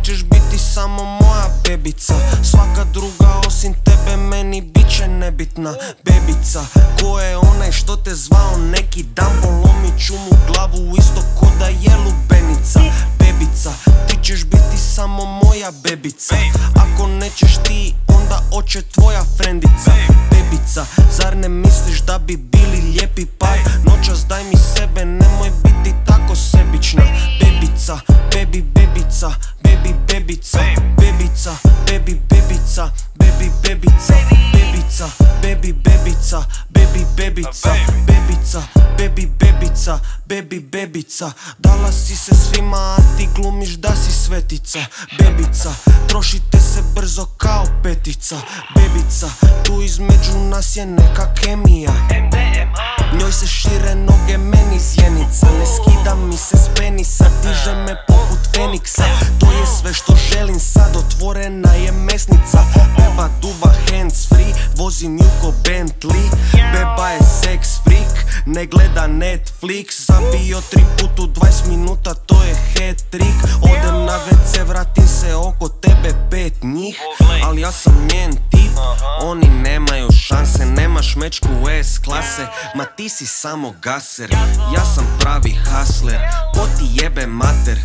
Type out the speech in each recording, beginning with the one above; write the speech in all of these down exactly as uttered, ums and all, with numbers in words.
ćeš biti samo moja bebica. Svaka druga osim tebe meni bit će nebitna. Bebica, ko je onaj što te zvao neki dan? Polomit ću mu glavu isto ko da je lubenica. Bebica, ti ćeš biti samo moja bebica. Ako nećeš ti, onda oće tvoja frendica. Bebica, zar ne misliš da bi bili lijepi par? Noćas daj mi sebe, nemoj biti tako sebična. Bebica, baby bebica, baby bebica, bebica, baby bebica, baby bebica, bebica, baby bebica, baby bebica, bebica, baby bebica, baby bebica. Dala si se svima, a ti glumiš da si svetica. Bebica, trošite se brzo kao petica. Bebica, tu između nas je neka kemija. Njoj se šire noge, meni zjenica. Ne skida mi se s penisa, diže me poput Feniksa. To je sve što želim sad, otvorena je mesnica. Beba duva hands free, vozim ju ko Bentley. Beba je sex freak, ne gleda Netflix. Zabio tri put u dvajset minuta, to je hat-trick. Odem na ve ce, vratim se oko tebe pet njih. Ali ja sam njen tip, oni nemaju šanse. Nemaš mečku S klase, ma ti si samo gaser. Ja sam pravi hustler, ko ti jebe mater?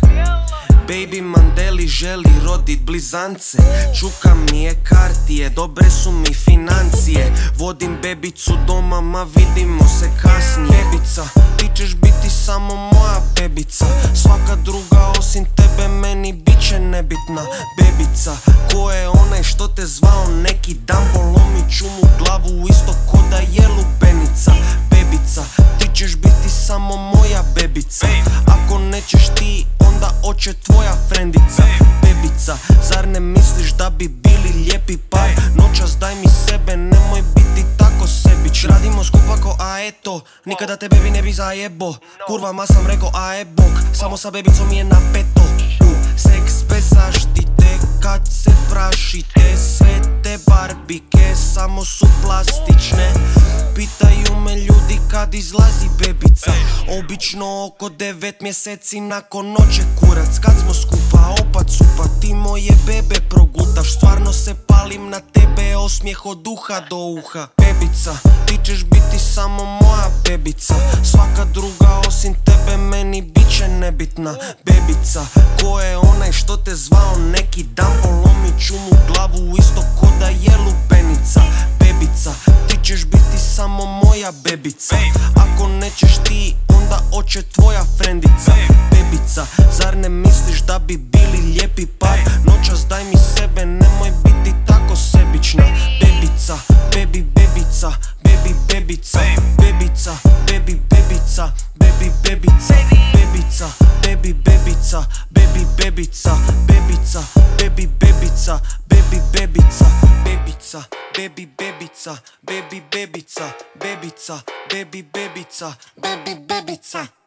Baby Mandeli želi rodit blizance. Čuka mi je kartije, dobre su mi financije. Vodim bebicu doma, ma vidimo se kasnije. Bebica, ti ćeš biti samo moja bebica. Svaka druga osim tebe meni bit će nebitna. Bebica, ko je onaj što te zvao neki dan? Polomit ću mu glavu isto ko da je lubenica. Bebica, ti ćeš biti samo moja bebica. Ako nećeš ti, onda oće tvoja frendica. Bebica, zar ne misliš da bi bili lijepi par? Noćas daj mi sebe, nemoj biti tako sebić. Radimo skupa ko a eto, nikada te bebi ne bi zajebo. Kurvama sam reko a e bok, samo sa bebicom je napeto. U seks bez zaštite, kad se prašite. Sve te barbike samo su plastične. Pitaju me ljudi kad izlazi bebica. Obično oko devet mjeseci nakon noće kurac. Kad smo skupa opat supa, ti moje bebe progutaš. Stvarno se palim na tebe, osmijeh od uha do uha. Bebica, ti ćeš biti samo moja bebica. Svaka druga osim tebe meni bit će nebitna. Bebica, ko je onaj što te zvao neki dan? Polomit ću mu glavu isto ko da je lubenica. Bebica, ti ćeš biti samo moja bebica. Ako nećeš ti, onda oće tvoja frendica. Bebica, zar ne misliš da bi bili lijepi par? Noćas daj mi sebe, nemoj biti tako sebična. Bebica, baby bebica, baby bebica, bebica, baby bebica, baby bebica, bebica, baby bebica, baby bebica, bebica, baby bebica, baby bebica, bebica, baby bebica, baby bebica, bebica, baby bebica, baby bebica.